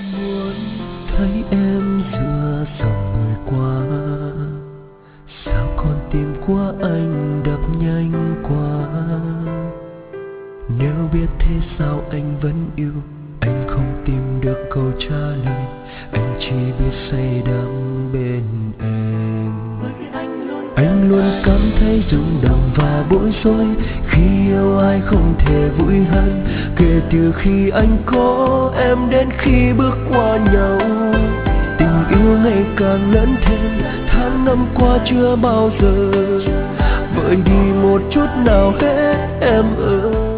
Muốn thấy em giữa dòng người qua, sao con tim của anh đập nhanh quá. Nếu biết thế sao anh vẫn yêu, anh không tìm được câu trả lời, anh chỉ biết say đắm bên em. Anh luôn cảm thấy rung động và bối rối khi yêu ai không thể vui hơn, kể từ khi anh có em đến khi bước qua nhau. Tình yêu ngày càng lớn thêm, tháng năm qua chưa bao giờ vơi đi một chút nào hết em ơi.